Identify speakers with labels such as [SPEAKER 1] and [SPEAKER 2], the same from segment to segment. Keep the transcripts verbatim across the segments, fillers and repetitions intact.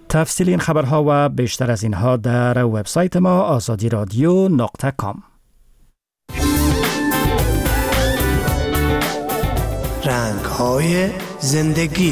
[SPEAKER 1] تفصیل این خبرها و بیشتر از اینها در وبسایت ما آزادی رادیو نقطه کام.
[SPEAKER 2] رنگ‌های زندگی.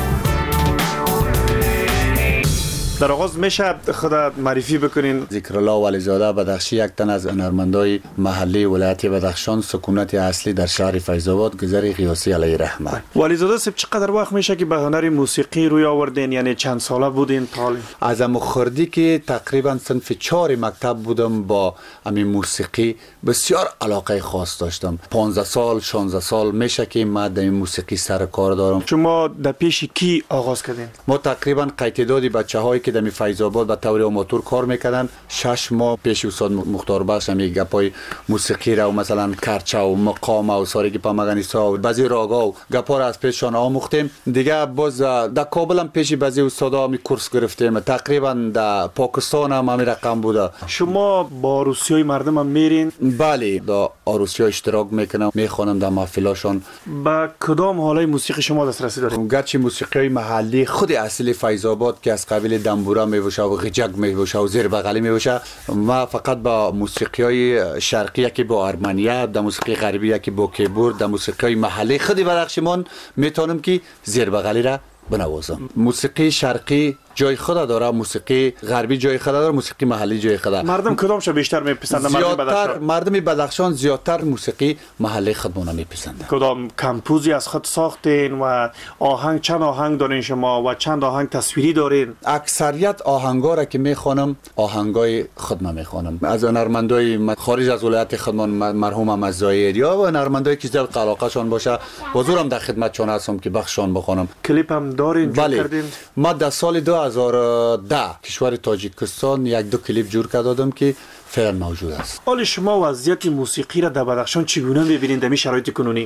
[SPEAKER 3] در آغاز میشه خودت معرفی بکنین؟
[SPEAKER 4] ذکرالله ولیزاده بدخشی، یک تن از هنرمندای محلی ولایت بدخشان، سکونت اصلی در شهر فیض‌آباد، گذر قیاسی علیه رحمه.
[SPEAKER 3] ولیزاده صاحب چقدر وقت میشه که به هنر موسیقی روی آوردین؟ یعنی چند ساله بودین تعلیم؟
[SPEAKER 4] از مخردی که تقریبا صنف چهار مکتب بودم با همین موسیقی بسیار علاقه خاص داشتم. پانزده سال شانزده سال میشه که من در موسیقی سر کار دارم.
[SPEAKER 3] شما در پیش کی آغاز کردین؟
[SPEAKER 4] ما تقریبا قیتدادی بچه‌هایی که در فیض‌آباد به طور آماتور کار میکردن، شش ماه پیش استاد مختار بخش می گپای موسیقی را و مثلا کرچه و مقام و سارگی پامگانیسا و بعضی راگا و گپا را از پیششان آموختیم. دیگه باز در کابل هم پیش بعضی استادا می کورس گرفتیم. تقریبا در پاکستان هم همین رقم بوده.
[SPEAKER 3] شما با عروسیای مردم هم میرین؟
[SPEAKER 4] بله، در عروسی‌ها اشتراک میکنم، میخوانم در محفلاشون.
[SPEAKER 3] با کدام حالای موسیقی شما دسترسی دارید؟
[SPEAKER 4] گرچه موسیقی محلی خود اصلی فیض‌آباد که از قبیل دنبورا میوشه و غجگ میوشه و زیر بغلی میوشه، ما فقط با موسیقی های شرقی که با ارمنیه، در موسیقی غربی که با کیبورد، در موسیقی محلی خود بدخشان میتونم که زیر بغلی را بنوازم. موسیقی شرقی جای خود داره، موسیقی غربی جای خود داره، موسیقی محلی جای خود داره.
[SPEAKER 3] مردم کدامش بیشتر میپسندن؟
[SPEAKER 4] زیادتر مردم بدخشان زیادتر موسیقی محلی خودمون میپسندن.
[SPEAKER 3] کدام کمپوزی از خود ساختین و آهنگ چند آهنگ دارین شما و چند آهنگ تصویری دارین؟
[SPEAKER 4] اکثریت آهنگا را که میخوانم آهنگای خودم میخوانم. از هنرمندای خارج از ولایت خودمان، مرحوم مزاید یا هنرمندایی که زیاد علاقه شون باشه، حضورم در خدمتشون هستم که بخششون بخونم.
[SPEAKER 3] کلیپ هم دارین جور کردین؟
[SPEAKER 4] ما در سال دو هزار و ده کشور تاجیکستان یک دو کلیپ جور کردم که فعلا موجود است.
[SPEAKER 3] حال شما وضعیت موسیقی را در بدخشان چگونه می‌بینید در این شرایط کنونی؟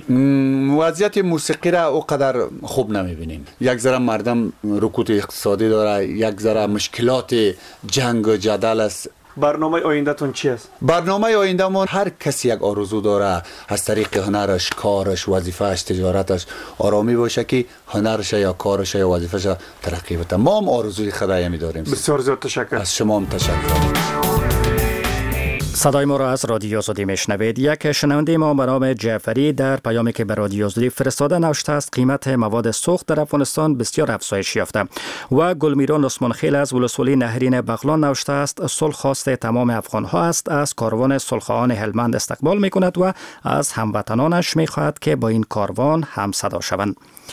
[SPEAKER 4] وضعیت موسیقی را اوقدر خوب نمی‌بینیم. یک ذره مردم رکود اقتصادی داره، یک ذره مشکلات جنگ و جدل است.
[SPEAKER 3] برنامه آینده‌تون چی است؟
[SPEAKER 4] برنامه آینده ما هر کسی یک آرزو داره از طریق هنرش، کارش، وظیفه‌اش، تجارتش آرامی باشه که هنرش یا کارش یا وظیفه‌ش ترقی بده. ما هم آرزوی خدایی می‌داریم.
[SPEAKER 3] بسیار زیاد تشکر.
[SPEAKER 4] از شما هم تشکر.
[SPEAKER 1] صدای ما را از رادیو آزادی میشنوید. یک شنونده ما به نام جعفری در پیامی که به رادیو آزادی فرستاده نوشته است قیمت مواد سوخت در افغانستان بسیار افزایش یافته. و گلمیران عثمانخیل از ولسوالی نهرین بغلان نوشته است صلح خواست تمام افغان ها است، از کاروان صلح‌خواهان هلمند استقبال می کند و از هموطنانش می خواهد که با این کاروان هم صدا شوند.